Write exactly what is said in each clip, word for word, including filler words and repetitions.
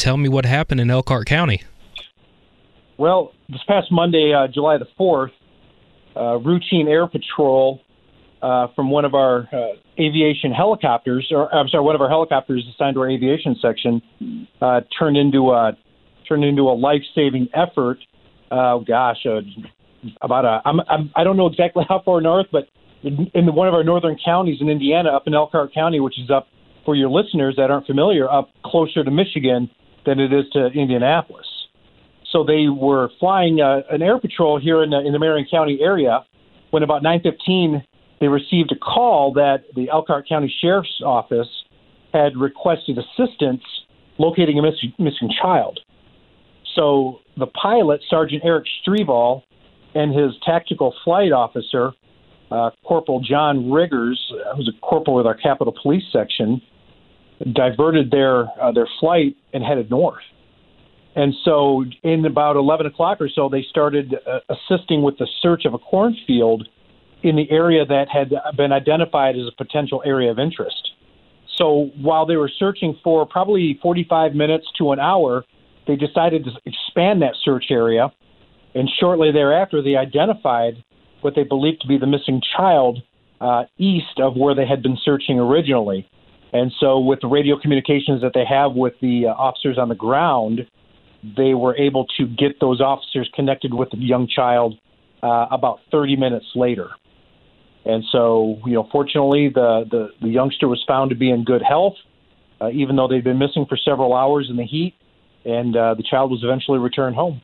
tell me what happened in Elkhart County. Well, this past Monday, uh, July the fourth, uh, routine air patrol uh, from one of our uh, aviation helicopters, or I'm sorry, one of our helicopters assigned to our aviation section, uh, turned into a turned into a life-saving effort. Uh, gosh, uh, about a I'm, I'm I don't know exactly how far north, but in, in one of our northern counties in Indiana, up in Elkhart County, which is up, for your listeners that aren't familiar, up closer to Michigan than it is to Indianapolis. So they were flying uh, an air patrol here in the, in the Marion County area when about nine fifteen they received a call that the Elkhart County Sheriff's Office had requested assistance locating a miss- missing child. So the pilot, Sergeant Eric Streval, and his tactical flight officer, uh, Corporal John Riggers, who's a corporal with our Capitol Police Section, diverted their uh, their flight and headed north. And so in about eleven o'clock or so, they started uh, assisting with the search of a cornfield in the area that had been identified as a potential area of interest. So while they were searching for probably forty-five minutes to an hour, they decided to expand that search area. And shortly thereafter, they identified what they believed to be the missing child uh, east of where they had been searching originally. And so with the radio communications that they have with the uh, officers on the ground, they were able to get those officers connected with the young child uh, about thirty minutes later. And so, you know, fortunately, the, the, the youngster was found to be in good health, uh, even though they'd been missing for several hours in the heat, and uh, the child was eventually returned home.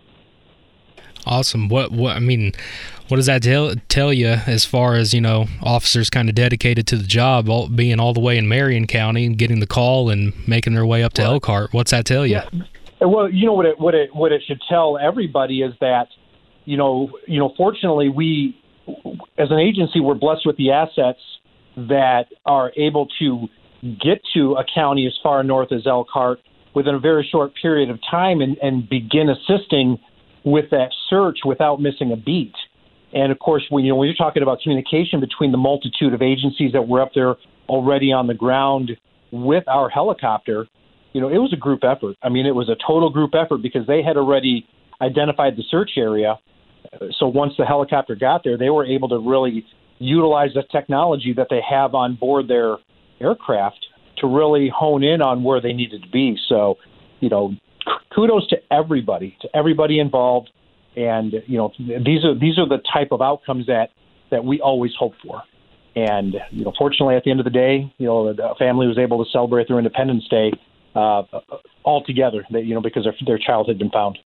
Awesome. What, what, I mean, what does that tell tell you as far as, you know, officers kind of dedicated to the job, all, being all the way in Marion County and getting the call and making their way up to Right. Elkhart? What's that tell you? Yeah. Well, you know what it what it what it should tell everybody is that, you know, you know, fortunately we, as an agency, we're blessed with the assets that are able to get to a county as far north as Elkhart within a very short period of time and, and begin assisting with that search without missing a beat. And of course, when you know when you're talking about communication between the multitude of agencies that were up there already on the ground with our helicopter, you know, it was a group effort. I mean, it was a total group effort because they had already identified the search area. So once the helicopter got there, they were able to really utilize the technology that they have on board their aircraft to really hone in on where they needed to be. So, you know, kudos to everybody, to everybody involved. And, you know, these are these are the type of outcomes that, that we always hope for. And, you know, fortunately, at the end of the day, you know, the family was able to celebrate their Independence Day uh, all together, you know, because their, their child had been found.